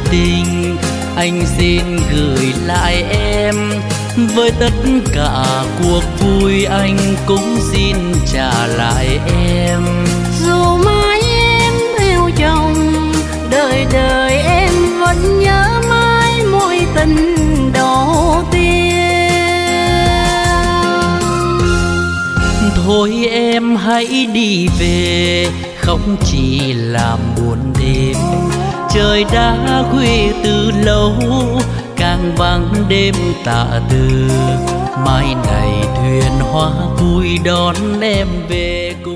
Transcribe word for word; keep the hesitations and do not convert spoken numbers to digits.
tình anh xin gửi lại em. Với tất cả cuộc vui anh cũng xin trả lại em. Dù mai em theo chồng, đời đời em vẫn nhớ mãi mối tình đầu tiên. Thôi em hãy đi về, không chỉ làm buồn đêm. Trời đã khuya từ lâu, càng vắng đêm tạ từ. Mai này thuyền hoa vui đón em về cùng.